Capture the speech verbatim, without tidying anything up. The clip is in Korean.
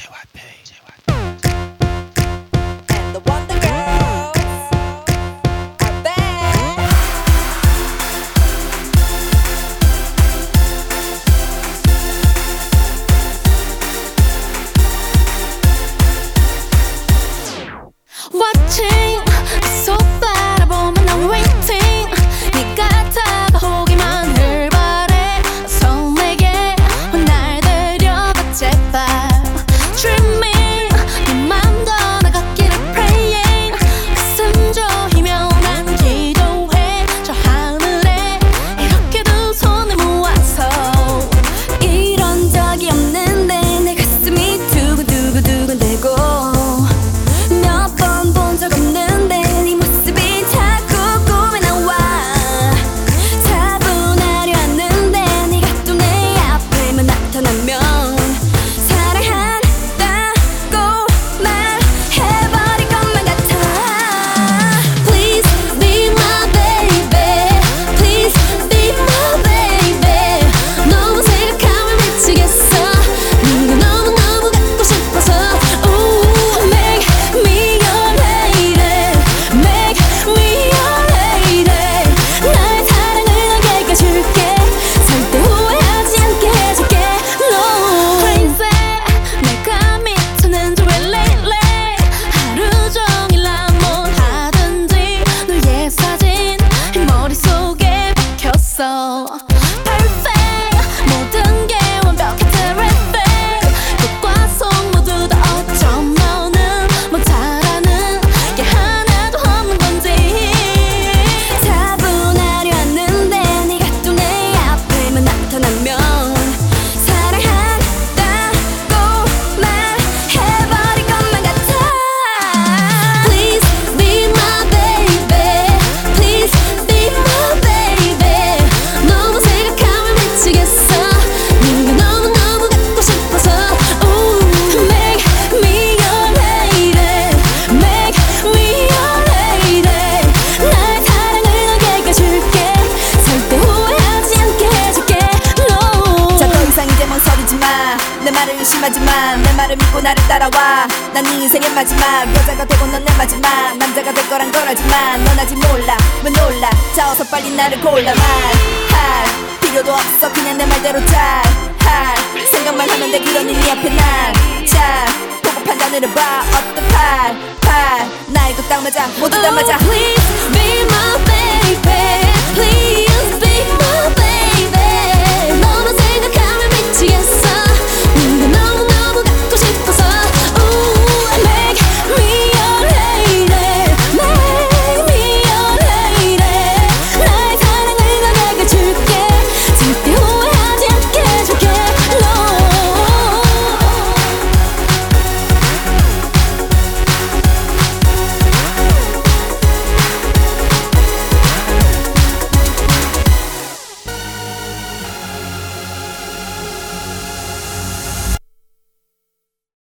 And the Wonder Girls are back. Watching 계속 바라보면 난 waiting 네가 다가오기만 을 바래 설레게 날 데려가 제발 Dreaming 네 맘도 나갔기를 praying 가슴 조이며 난 기도해 저 하늘에 이렇게 두 손을 모아서 이런 적이 없는데 내 가슴이 두근두근두근대고 Perfect 모든 게 완벽해 terrific 끝과 속 모두 다 어쩜 너는 뭐 잘하는 게 하나도 없는 건지 차분하려 하는데 네가 또 내 앞에만 나타나면 사랑한다고 말해버릴 것만 같아 Please be my baby Please be my baby 너무 생각하면 미치겠어 네가 너무너무 갖고 싶어서 Ooh, Make me your lady Make me your lady 나의 사랑을 너에게 줄게 절대 후회하지 않게 해줄게 No 자, 더 이상 이제 망설이지 마. 내 말을 의심하지 마. 내 말을 믿고 나를 따라와. 난 네 인생의 마지막 여자가 되고 넌 내 마지막 남자가 될 거란 걸 알지만 넌 아직 몰라. 왜 놀라? 자, 어서 빨리 나를 골라. 말할 필요도 없어. 그냥 내 말대로 잘할 생각만 하면 돼. 그러니 네 앞에 난자 보고 판단을 해봐. 어떤 팔, 팔 나이도 딱 맞아. 모두 다 맞아. Oh, please be my baby Please